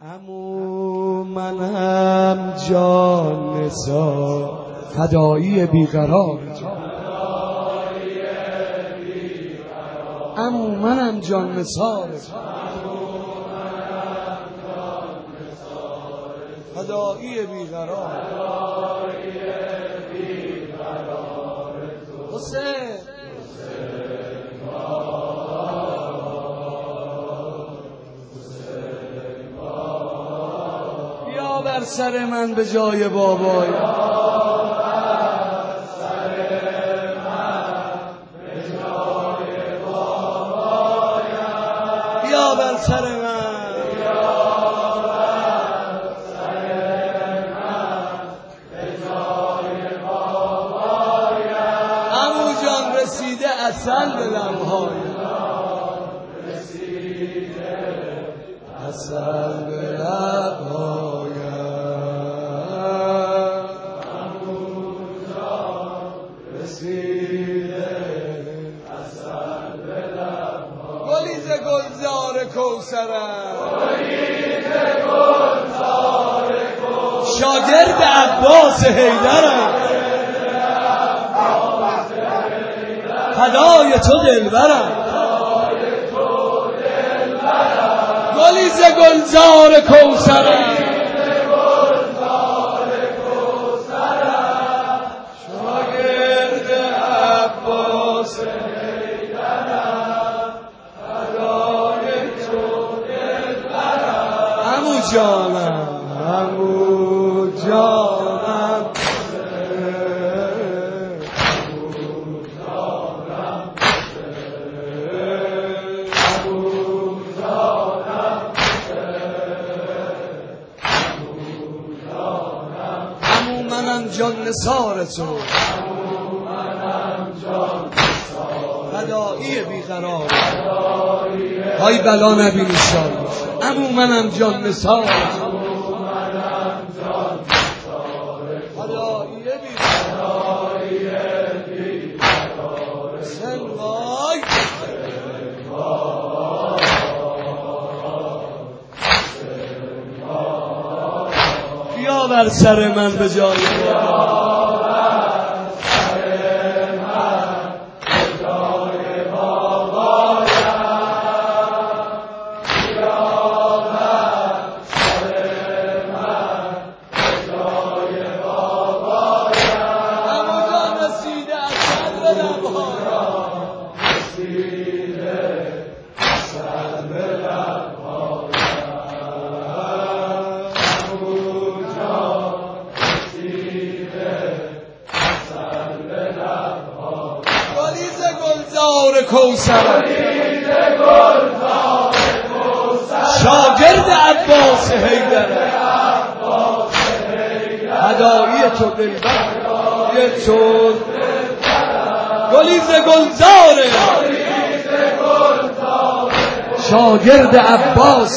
عمو منم جان نثار فدایی بیقرار عمو منم جان نثار فدایی بیقرار حسین بیا بر سر من به جای بابای بیا بر سر من عمو جان رسیده عسل به لب‌هایم عسل به لب‌هایم عمو جان رسیده عسل به لب‌هایم گلیز گلزار کوثرم شاگرد عباس حیدرم فدای تو دلبرم گلیز گلزار کوثرم شاگرد عباس حیدرم فدای تو دلبرم عمو جانم عمو جانم منم جان نثار تو فدایی بیقرار های بلا نبینی شاد عمو منم جان نثار فدایی بیقرار سنوای بیا بر سر من به جای کوثر شاگرد عباس حیدر فدایی تو دلبر گلیز گلزار شاگرد عباس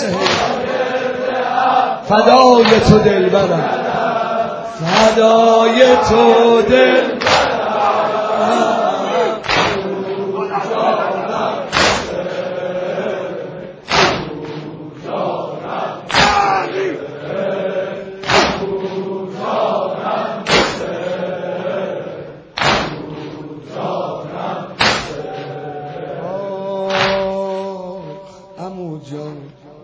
فدای تو دلبرم فدای تو دلبرم عمو جان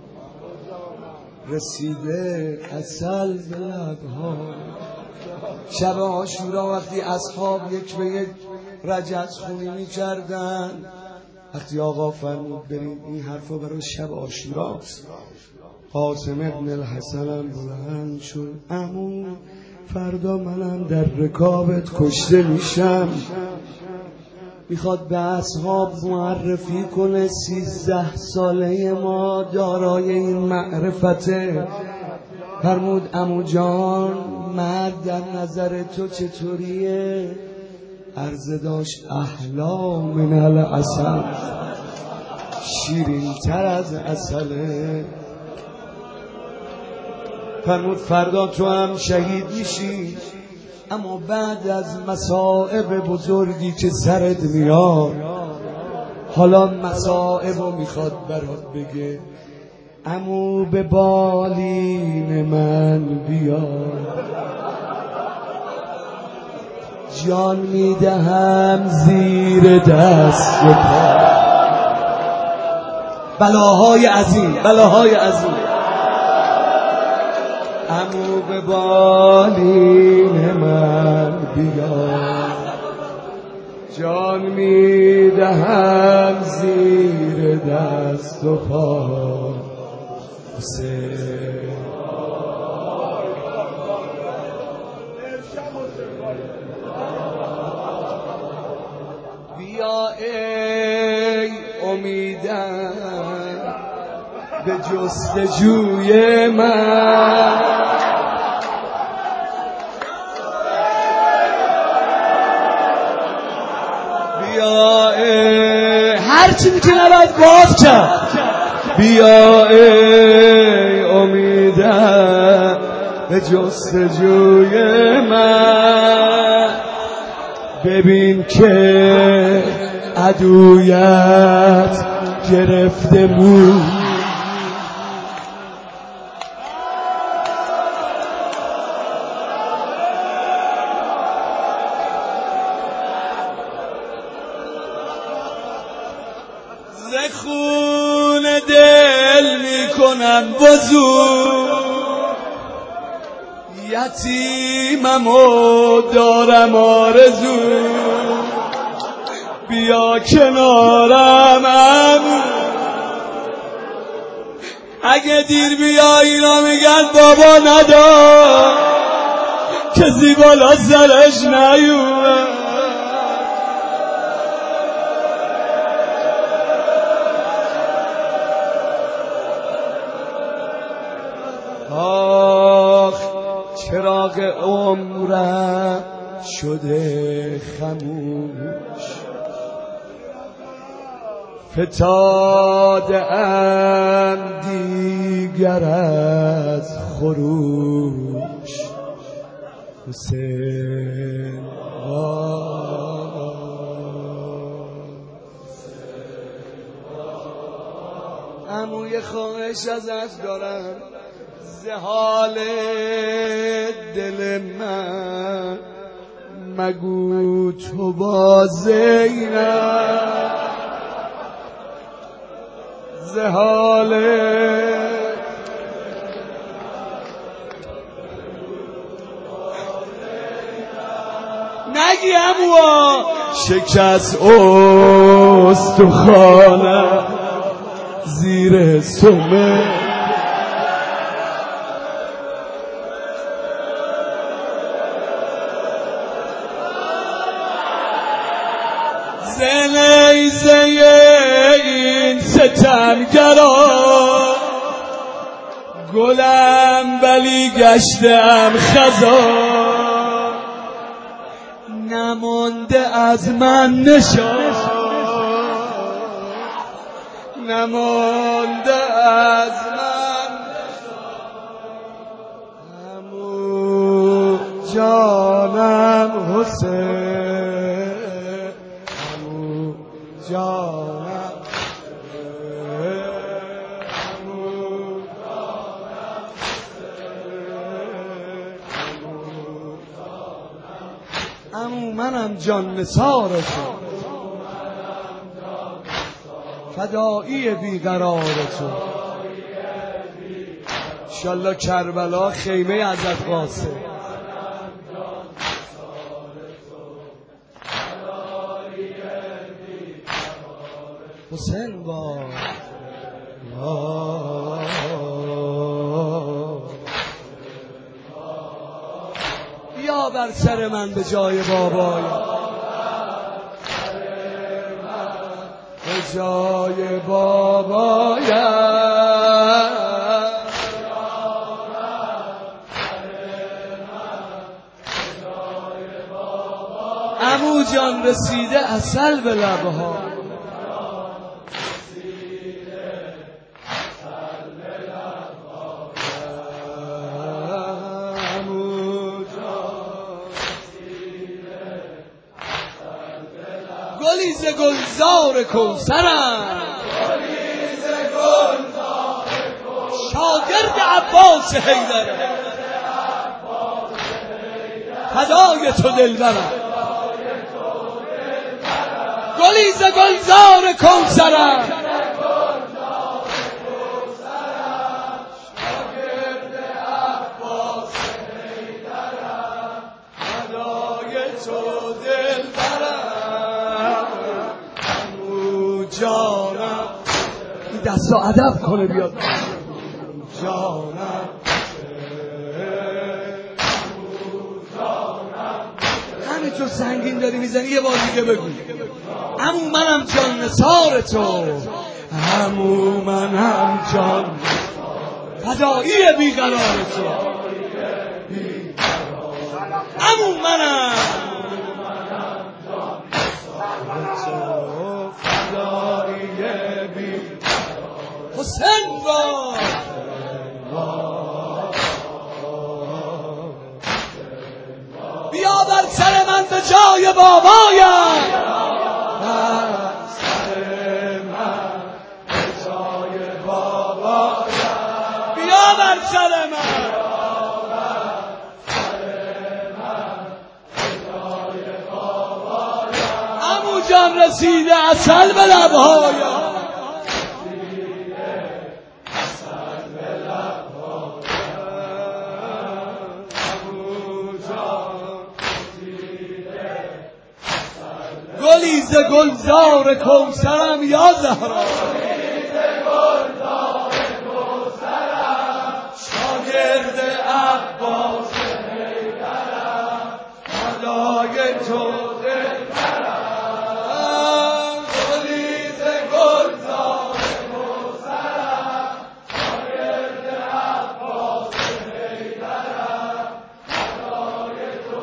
رسیده عسل به لب‌ها شب عاشورا وقتی اصحاب یک به یک رجز خونی می کردن وقتی آقا فرمود برید این حرفا برای شب عاشوراست قاسم ابن الحسن هم بلند شد عمو فردا منم در رکابت کشته میشم میخواد به اصحاب معرفی کنه 13 ساله ما دارای این معرفته فرمود عمو جان مرد در نظر تو چطوریه عرض داشت احلا من العسل شیرین تر از عسله فرمود فردا تو هم شهید میشی اما بعد از مصائب بزرگی که سرت میاد حالا مصائب رو میخواد برات بگه عمو به بالین من بیا، جان میدهم زیر دست و پا. بلاهای عظیم، بلاهای عظیم. عمو به بالین من بیا، جان میدهم زیر دست و پا. بیا ای امیدم به جستجوی من، بیا ای هرچی میتونه باید باز کرد. بیا ای امیدم به جستجوی من، ببین که عدویت گرفته مو. ز خون دل میکنن وضو، یتیمم و دارم آرزو. بیا کنارم عمو، اگه دیر بیا اینا میگن بابا ندار، کسی بالا سرش نیومد. آخ چراغ عمرم شده خموش، فتاده‌ام دیگر از خروش. حسین عموی خواهش ازت دارم، ز حال دل من مگو تو با زینب، ز حال نگی عمو. شکست استخوانم زیر سمه، ز نیزه این ستمگرا گلم ولی گشتم خزان. نمانده از من نشان، نمانده از من عمو جانم حسین، عمو جانم، عمو منم جان نثار تو، فدایی بیقرار تو. انشالله کربلا خیمه حضرت قاسم. حسین با بیا بر سر من به جای بابایم، به جای بابایم. عمو جان رسیده عسل به لبها، گلیز گلزار کوثرم، گلیز گلزار شاگرد عباس حیدرم، فدای تو دلبرم، گلی ز گلزار کوثرم، شاگرد عباس حیدرم، فدای تو دلبرم، عمو جانم. این دستا ادب کنه بیاد جانم، همینطور سنگین داری میزنی یه بار دیگه بگو. عمو منم جان نثار تو، عمو منم جان فدایی بیقرار تو، عمو منم جان نثار تو، فدایی بیقرار حسین را. بیا بر سر من به جای بابایم، بر سر من به جای بابایم، بیا بر سر من، به جای بابایم، عمو جان رسیده عسل به لبهایم، گلی ز گلزار کوثرم یا زهرا، شاگرد عباس حیدرم، فدای تو دلبرم، گلی ز گلزار کوثرم، شاگرد عباس حیدرم، فدای تو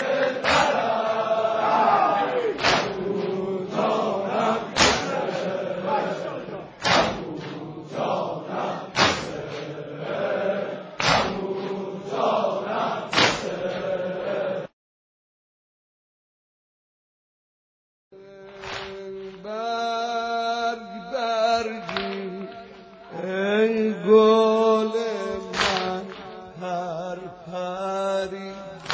ای گل من پرپری،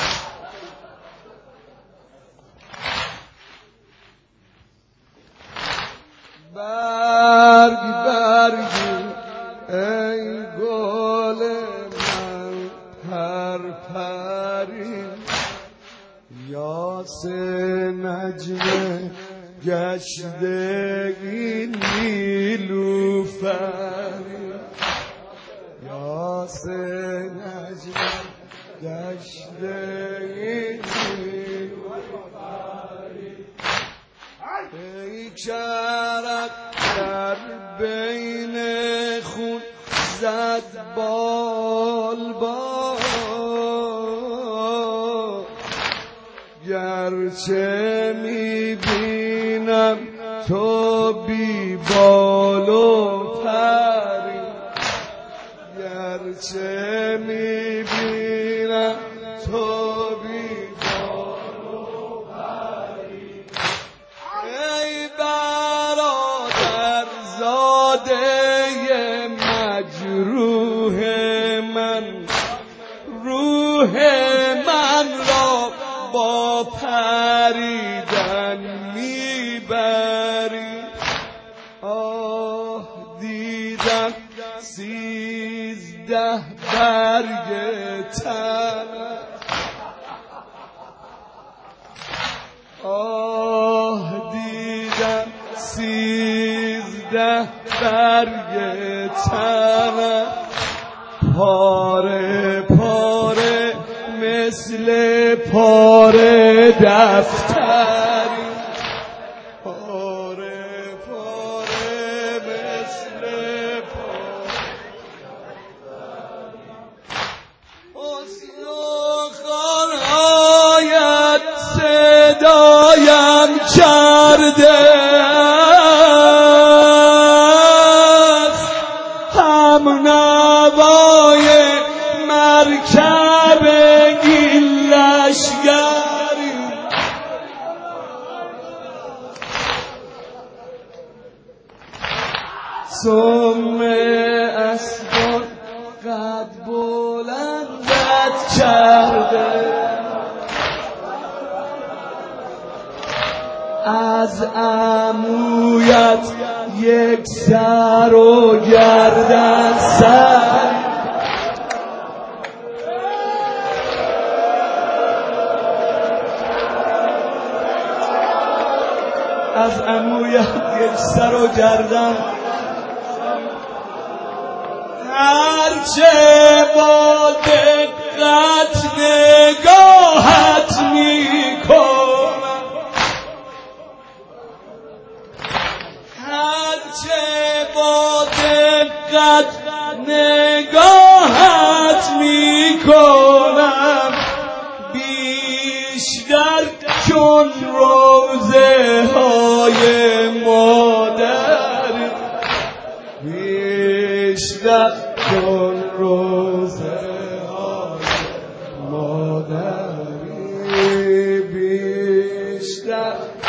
برگ برگی ای گل من پرپری، یاس نجم گشته این نیلوفری، یاس نجم گشته این نیلوفری، ای کرد در بین خون زد بال گرچه میبینم تو بی بال و پری، گرچه میبینم تو بی بال و پری، ای برادر زاده مجروح من، روح من را با پریدن میبری، آه دیدم 13 برگ تنت، آه دیدم 13 برگ تنت، پاره پاره مثل پاره دفتری، پاره پاره مثل حسن و خانهایت صدایم کرده، هم نوای مرکب این لشگری، سم اسبان بلندت کرده، از عمویت یک سر و گردن سر، از عمویت یک سر و گردن، هرچه با دقت نگاهت میکنم، هرچه با دقت نگاهت میکنم، بیشتر چون روزه های مادر، بیشتر چون روزه های مادری، بیشتر